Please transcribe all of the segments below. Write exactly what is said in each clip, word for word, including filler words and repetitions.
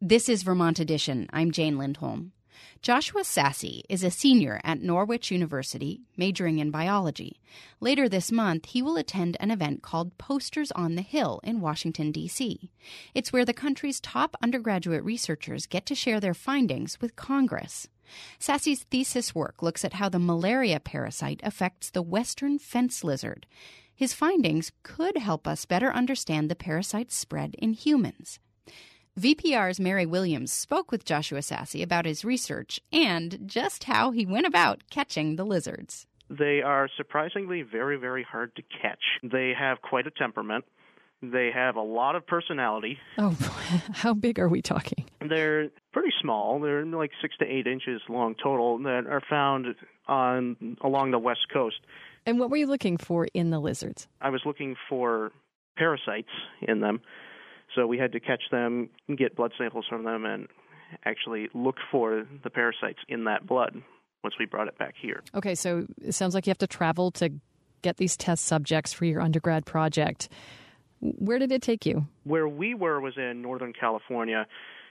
This is Vermont Edition. I'm Jane Lindholm. Joshua Sasse is a senior at Norwich University, majoring in biology. Later this month, he will attend an event called Posters on the Hill in Washington, D C It's where the country's top undergraduate researchers get to share their findings with Congress. Sasse's thesis work looks at how the malaria parasite affects the western fence lizard. His findings could help us better understand the parasite's spread in humans. V P R's Mary Williams spoke with Joshua Sasse about his research and just how he went about catching the lizards. They are surprisingly very, very hard to catch. They have quite a temperament. They have a lot of personality. Oh, how big are we talking? They're pretty small. They're like six to eight inches long total that are found on along the West Coast. And what were you looking for in the lizards? I was looking for parasites in them. So we had to catch them, get blood samples from them, and actually look for the parasites in that blood once we brought it back here. Okay, so it sounds like you have to travel to get these test subjects for your undergrad project. Where did it take you? Where we were was in Northern California,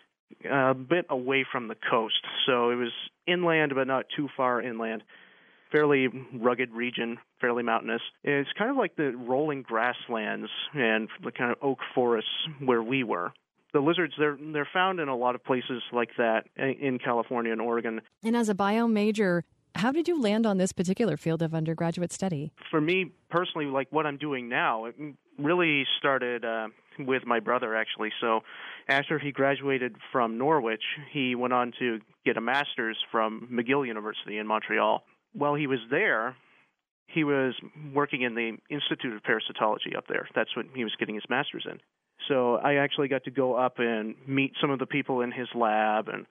a bit away from the coast. So it was inland, but not too far inland. Fairly rugged region, fairly mountainous. It's kind of like the rolling grasslands and the kind of oak forests where we were. The lizards, they're they're found in a lot of places like that in California and Oregon. And as a bio major, how did you land on this particular field of undergraduate study? For me personally, like what I'm doing now, it really started uh, with my brother, actually. So after he graduated from Norwich, he went on to get a master's from McGill University in Montreal. While he was there, he was working in the Institute of Parasitology up there. That's what he was getting his master's in. So I actually got to go up and meet some of the people in his lab and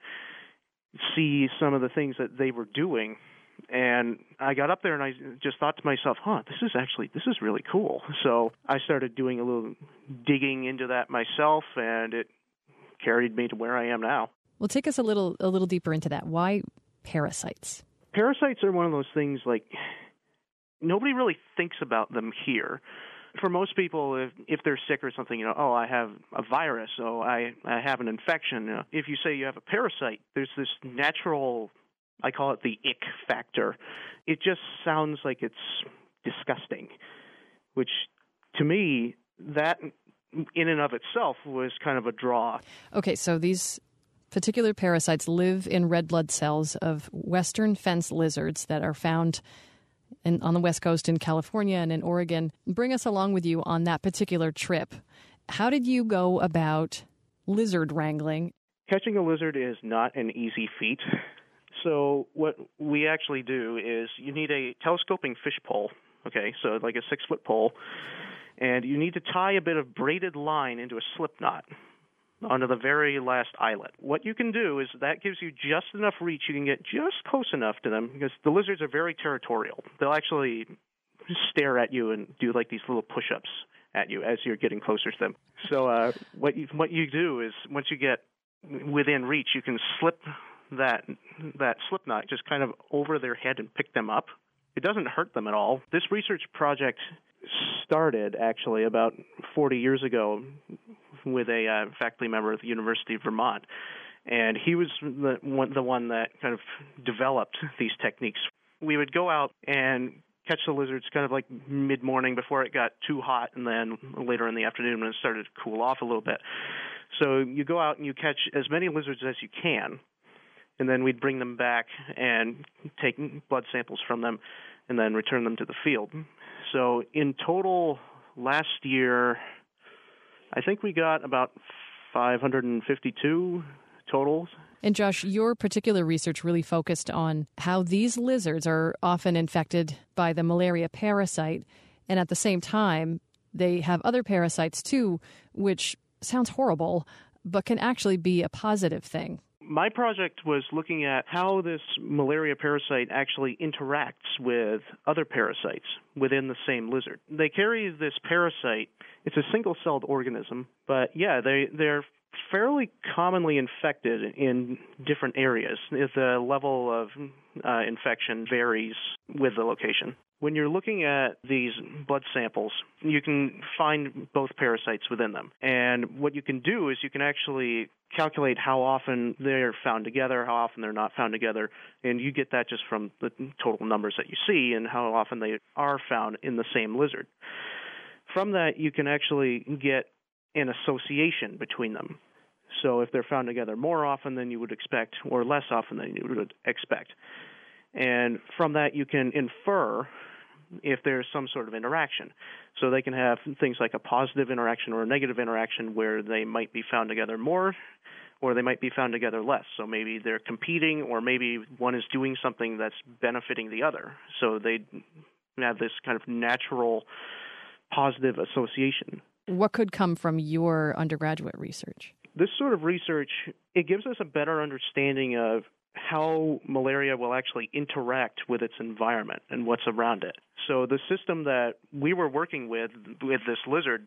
see some of the things that they were doing. And I got up there and I just thought to myself, huh, this is actually, this is really cool. So I started doing a little digging into that myself, and it carried me to where I am now. Well, take us a little a little deeper into that. Why parasites? Parasites are one of those things, like, nobody really thinks about them here. For most people, if, if they're sick or something, you know, oh, I have a virus, oh, I, I have an infection. You know, if you say you have a parasite, there's this natural, I call it the ick factor. It just sounds like it's disgusting, which to me, that in and of itself was kind of a draw. Okay, so these particular parasites live in red blood cells of western fence lizards that are found in, on the West Coast in California and in Oregon. Bring us along with you on that particular trip. How did you go about lizard wrangling? Catching a lizard is not an easy feat. So what we actually do is you need a telescoping fish pole, okay, so like a six-foot pole, and you need to tie a bit of braided line into a slip knot onto the very last eyelet. What you can do is that gives you just enough reach. You can get just close enough to them because the lizards are very territorial. They'll actually stare at you and do like these little push-ups at you as you're getting closer to them. So uh, what you, what you do is once you get within reach, you can slip that that slip knot just kind of over their head and pick them up. It doesn't hurt them at all. This research project started actually about forty years ago with a uh, faculty member at the University of Vermont, and he was the one, the one that kind of developed these techniques. We would go out and catch the lizards kind of like mid-morning before it got too hot, and then later in the afternoon when it started to cool off a little bit. So you go out and you catch as many lizards as you can, and then we'd bring them back and take blood samples from them and then return them to the field. So in total, last year, I think we got about five hundred fifty-two totals. And Josh, your particular research really focused on how these lizards are often infected by the malaria parasite, and at the same time, they have other parasites too, which sounds horrible, but can actually be a positive thing. My project was looking at how this malaria parasite actually interacts with other parasites within the same lizard. They carry this parasite. It's a single-celled organism, but yeah, they, they're fairly commonly infected in different areas. The level of uh, infection varies with the location. When you're looking at these blood samples, you can find both parasites within them. And what you can do is you can actually calculate how often they're found together, how often they're not found together, and you get that just from the total numbers that you see and how often they are found in the same lizard. From that, you can actually get an association between them. So if they're found together more often than you would expect or less often than you would expect. And from that, you can infer if there's some sort of interaction. So they can have things like a positive interaction or a negative interaction where they might be found together more or they might be found together less. So maybe they're competing or maybe one is doing something that's benefiting the other. So they have this kind of natural positive association. What could come from your undergraduate research? This sort of research, it gives us a better understanding of how malaria will actually interact with its environment and what's around it. So the system that we were working with, with this lizard,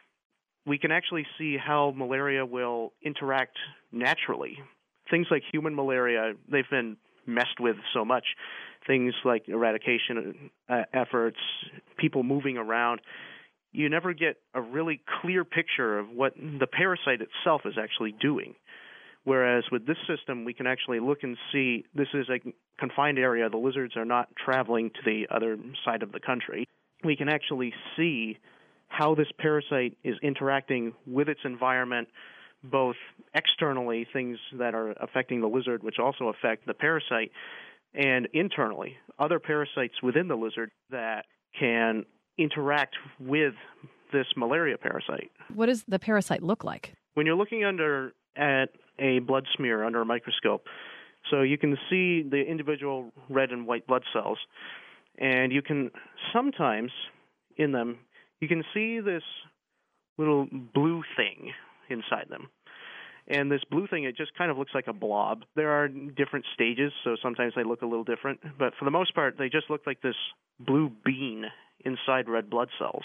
we can actually see how malaria will interact naturally. Things like human malaria, they've been messed with so much. Things like eradication uh, efforts, people moving around. You never get a really clear picture of what the parasite itself is actually doing. Whereas with this system, we can actually look and see this is a confined area. The lizards are not traveling to the other side of the country. We can actually see how this parasite is interacting with its environment, both externally, things that are affecting the lizard, which also affect the parasite, and internally, other parasites within the lizard that can interact with this malaria parasite. What does the parasite look like? When you're looking under at a blood smear under a microscope, so you can see the individual red and white blood cells, and you can sometimes in them, you can see this little blue thing inside them. And this blue thing, it just kind of looks like a blob. There are different stages, so sometimes they look a little different. But for the most part, they just look like this blue bean inside red blood cells.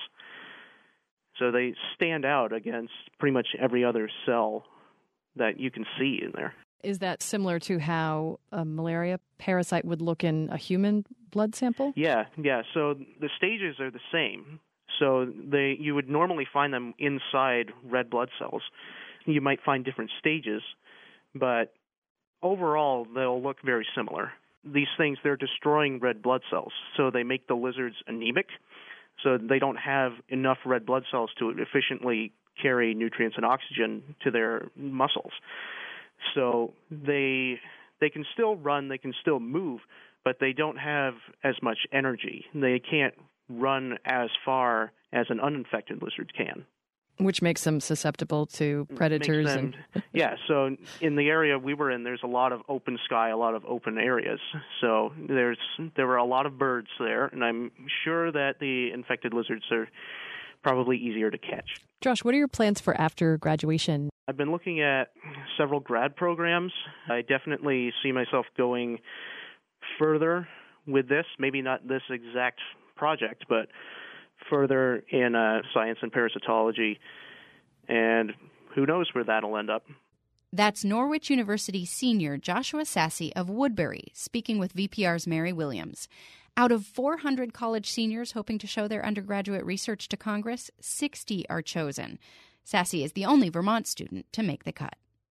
So they stand out against pretty much every other cell that you can see in there. Is that similar to how a malaria parasite would look in a human blood sample? Yeah, yeah. So the stages are the same. So they you would normally find them inside red blood cells. You might find different stages, but overall they'll look very similar. These things, they're destroying red blood cells, so they make the lizards anemic, so they don't have enough red blood cells to efficiently carry nutrients and oxygen to their muscles. So they they can still run, they can still move, but they don't have as much energy. They can't run as far as an uninfected lizard can. Which makes them susceptible to predators. Them, and yeah, so in the area we were in, there's a lot of open sky, a lot of open areas. So there's there were a lot of birds there, and I'm sure that the infected lizards are probably easier to catch. Josh, what are your plans for after graduation? I've been looking at several grad programs. I definitely see myself going further with this, maybe not this exact project, but further in uh, science and parasitology, and who knows where that'll end up. That's Norwich University senior Joshua Sassy of Woodbury speaking with V P R's Mary Williams. Out of four hundred college seniors hoping to show their undergraduate research to Congress, sixty are chosen. Sassy is the only Vermont student to make the cut.